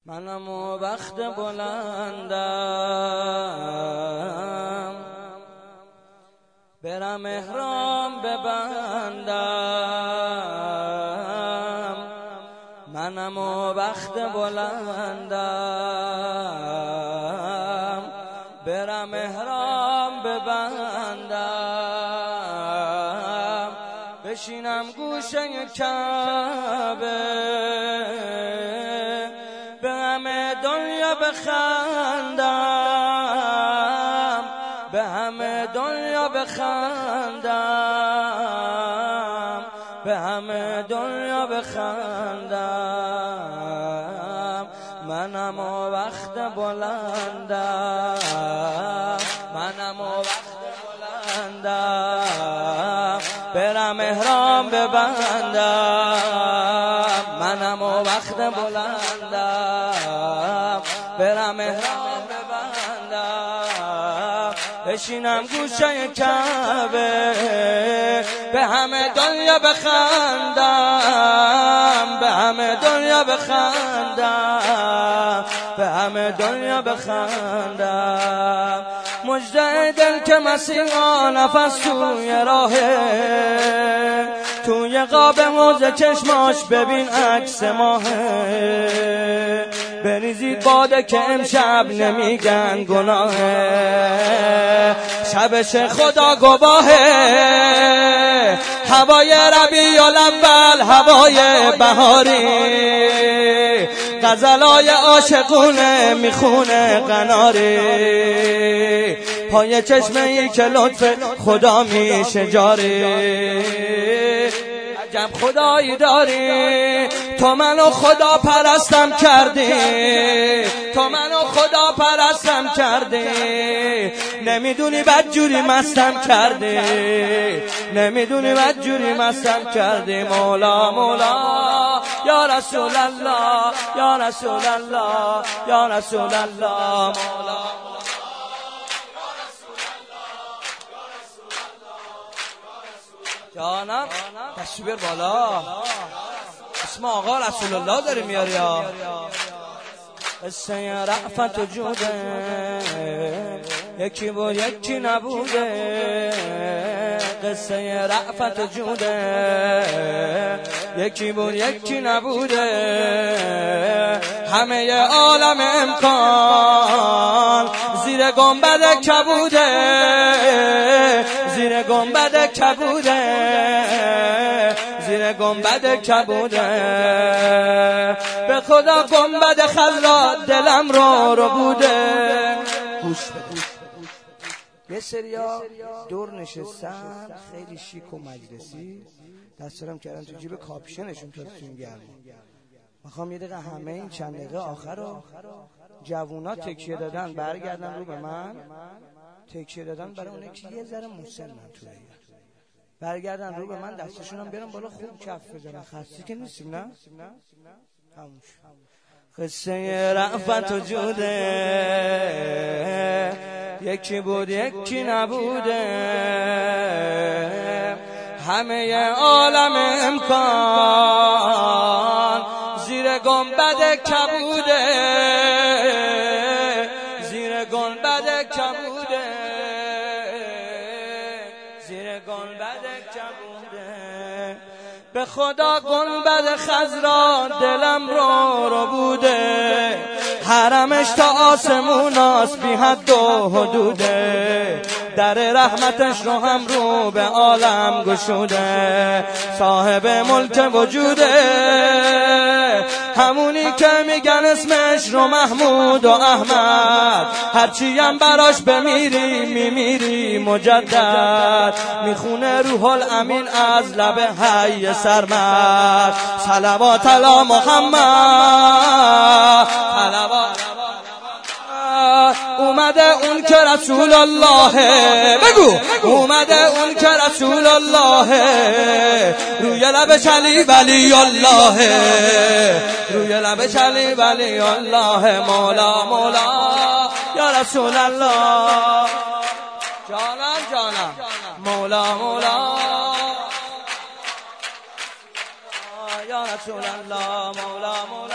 منم و وقت بلندم، برم احرام ببندم. منم و وقت بلندم، برم احرام ببندم. بشینم گوشه کعبه، به همه دنیا بخندم، به همه دنیا بخندم، به همه دنیا بخندم. منم و وقت بلندم، منم و وقت بلندم، برم احرام ببندم. منم و وقت بلندم، برم احرام ببندم. بشینم گوشه کعبه، به همه دنیا بخندم، به همه دنیا بخندم، به همه دنیا بخندم. مژده دل که مسیحا نفس توی راهه، توی قاب حوض چشماش ببین عکس ماهه. بریزید باده که امشب نمیگن گناهه، شبش خدا گواهه. هوای ربیع الاول، هوای بهاری، غزلای عاشقونه میخونه قناری. پای چشمه ای که لطف خدا میشه جاری، عجب خدایی داری. تو منو خدا پرستم کردی، تو منو خدا پرستم کردی. نمیدونی بدجوری مستم کردی، نمیدونی بدجوری مستم کردی. مولا مولا یا رسول الله، یا رسول الله، یا رسول الله. مولا جانم تشبیر بالا، اسم آقا رسول الله داری میاری یا قصه رأفت و جوده، یکی بود یکی نبوده. قصه رأفت و جوده، یکی بود یکی نبوده. همه عالم امکان زیر گنبد کبوده، زیر گنبد کبوده، زیر گنبد کبوده. به خدا گنبد خضرا دلم رو بوده. گوش بده، یه سریا دور نشستن خیلی شیک و مجلسی، دستارم کردن تو جیب کاپشنشون تا تون گرم. میخوام یه دقیقه همه این چند دقیقه آخر رو جوونا تکیه دادن برگردن رو به من، تکیه دادن برای اونه که یه ذره مسنن توی برگردن رو به من، دستشون هم بیارم بالا خوب کف بزنن. خسته که نیستیم نه؟ هموش قصه رأفت و جوده، یکی بود یکی نبوده. همه عالم امکان زیر گنبد کبوده، زیر گنبد کبوده، زیر گنبد کبوده. به خدا گنبد خضرا دلم رو بوده. حرمش تا آسموناست بی حد و حدوده. در رحمتش رو هم رو به عالم گشوده. صاحب ملک وجوده، همونی که میگن اسمش رو محمود و احمد. هرچی هم براش بمیری میمیری مجدد. میخونه روح الامین از لب حی سرمد. صلوات علی محمد، صلوات. اومده اون که رسول الله، بگو اومده اون که رسول الله. روی لبش علی ولی الله، روی لبش علی ولی الله. مولا مولا یا رسول الله، جانم جانم. مولا مولا یا رسول الله، مولا مولا.